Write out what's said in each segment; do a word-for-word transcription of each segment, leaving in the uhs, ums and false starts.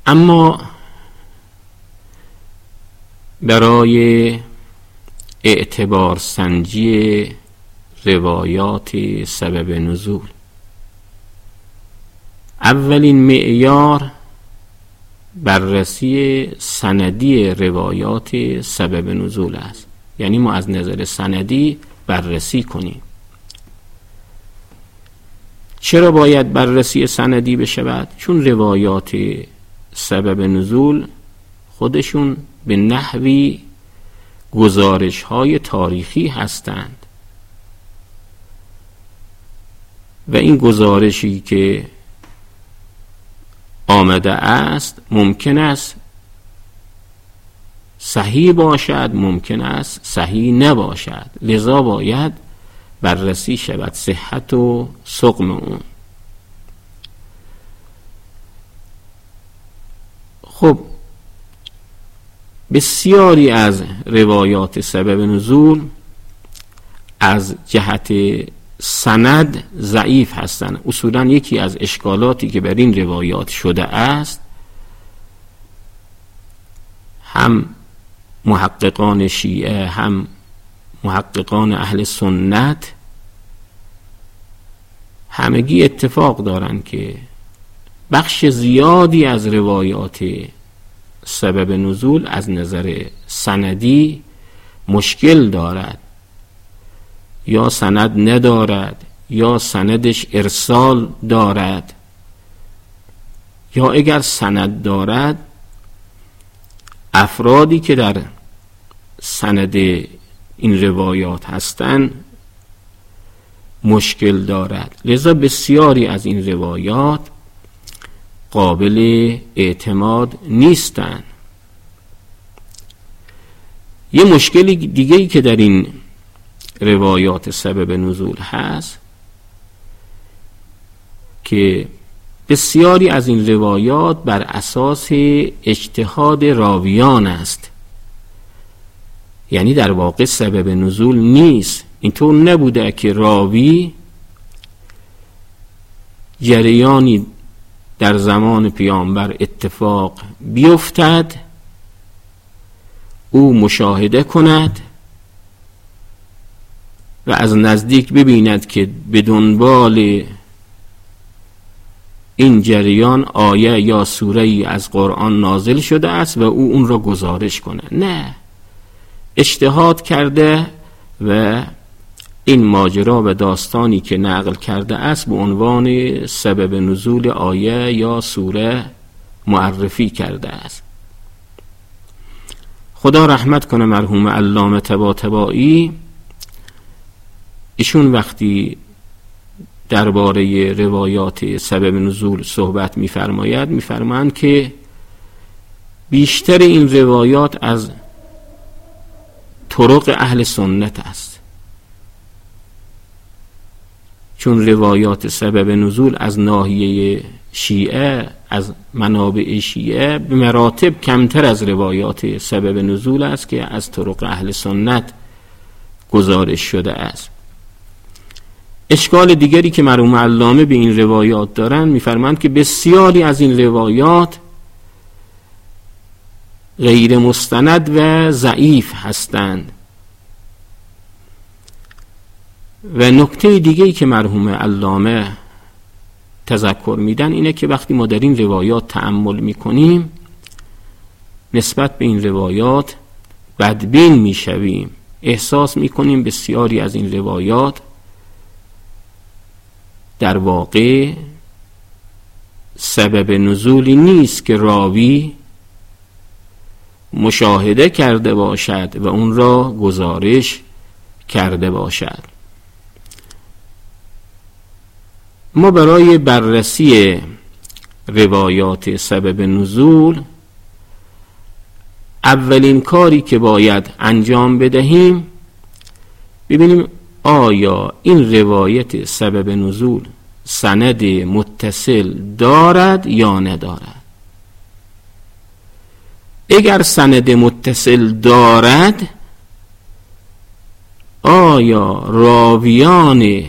اما برای اعتبار سنجی روایات سبب نزول، اولین معیار بررسی سندی روایات سبب نزول است. یعنی ما از نظر سندی بررسی کنیم. چرا باید بررسی سندی بشود؟ چون روایات سبب نزول خودشون به نحوی گزارش های تاریخی هستند و این گزارشی که آمده است ممکن است صحیح باشد، ممکن است صحیح نباشد، لذا باید بررسی شود صحت و سقم اون. خب بسیاری از روایات سبب نزول از جهت سند ضعیف هستند. اصولا یکی از اشکالاتی که بر این روایات شده است، هم محققان شیعه هم محققان اهل سنت همگی اتفاق دارند که بخش زیادی از روایات سبب نزول از نظر سندی مشکل دارد، یا سند ندارد، یا سندش ارسال دارد، یا اگر سند دارد افرادی که در سند این روایات هستند مشکل دارد. لذا بسیاری از این روایات قابل اعتماد نیستند. یه مشکل دیگه‌ای که در این روایات سبب نزول هست که بسیاری از این روایات بر اساس اجتهاد راویان است. یعنی در واقع سبب نزول نیست. اینطور نبوده که راوی جریانی در زمان پیامبر اتفاق بیفتد، او مشاهده کند و از نزدیک ببیند که به دنبال این جریان آیه یا سوره‌ای از قرآن نازل شده است و او اون را گزارش کنه. نه، اجتهاد کرده و این ماجرا و داستانی که نقل کرده است به عنوان سبب نزول آیه یا سوره معرفی کرده است. خدا رحمت کنه مرحوم علامه طباطبایی، ایشون وقتی درباره روایات سبب نزول صحبت می‌فرماید می‌فرمایند که بیشتر این روایات از طرق اهل سنت است، چون روایات سبب نزول از ناحیه شیعه، از منابع شیعه به مراتب کمتر از روایات سبب نزول است که از طرق اهل سنت گزارش شده است. اشکال دیگری که مرحوم علامه به این روایات دارند، می‌فرمایند که بسیاری از این روایات غیر مستند و ضعیف هستند. و نکته دیگه‌ای که مرحوم علامه تذکر میدن اینه که وقتی ما در این روایات تأمل میکنیم نسبت به این روایات بدبین میشویم، احساس میکنیم بسیاری از این روایات در واقع سبب نزولی نیست که راوی مشاهده کرده باشد و اون را گزارش کرده باشد. ما برای بررسی روایات سبب نزول اولین کاری که باید انجام بدهیم ببینیم آیا این روایت سبب نزول سند متصل دارد یا ندارد. اگر سند متصل دارد، آیا راویان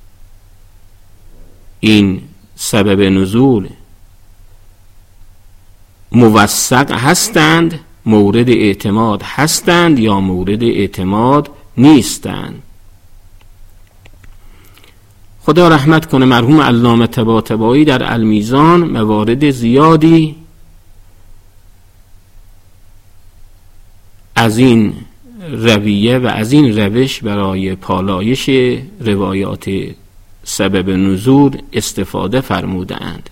این سبب نزول موثق هستند، مورد اعتماد هستند یا مورد اعتماد نیستند. خدا رحمت کنه مرحوم علامه طباطبایی در المیزان موارد زیادی از این رویه و از این روش برای پالایش روایات سبب نزول استفاده فرمودند.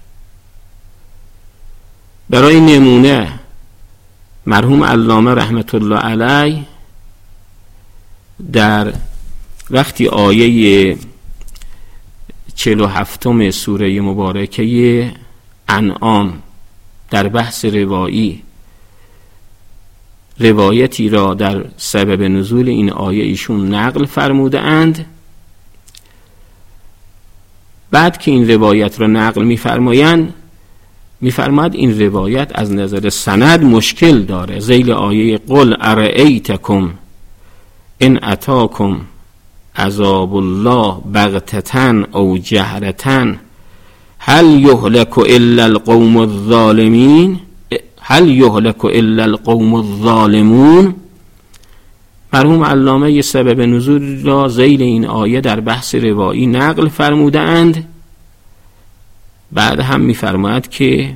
برای نمونه مرحوم علامه رحمت الله علیه در وقتی آیه چهل و هفتم سوره مبارکه انعام در بحث روایی روایتی را در سبب نزول این آیه ایشون نقل فرموده اند، بعد که این روایت را نقل می‌فرمایند می‌فرماد این روایت از نظر سند مشکل داره. ذیل آیه قل ارأیتکم ان اتاکم عذاب الله بغتة او جهرة هل یهلک الا القوم الظالمین هل یهلک الا القوم الظالمون. مرحوم علامه سبب نزول را ذیل این آیه در بحث روایی نقل فرموده اند. بعد هم می‌فرماید که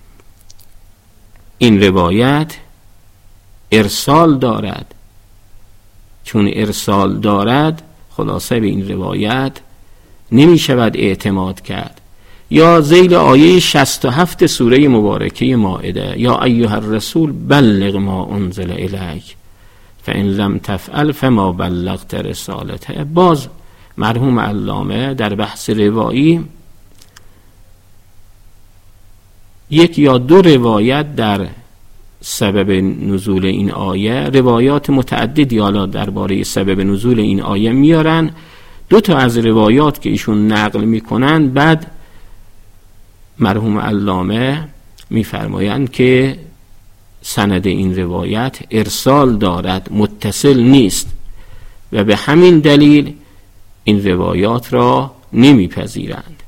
این روایت ارسال دارد، چون ارسال دارد خلاصه به این روایت نمی شود اعتماد کرد. یا ذیل آیه شصت و هفت سوره مبارکه مائده یا ایها الرسول بلغ ما انزل الیک فان لم تفعل فما بلغت رسالته. باز مرحوم علامه در بحث روایی یک یا دو روایت در سبب نزول این آیه، روایات متعددی حالا درباره سبب نزول این آیه میارن. دو تا از روایات که ایشون نقل میکنن بعد مرحوم علامه میفرمایند که سند این روایت ارسال دارد، متصل نیست و به همین دلیل این روایات را نمیپذیرند.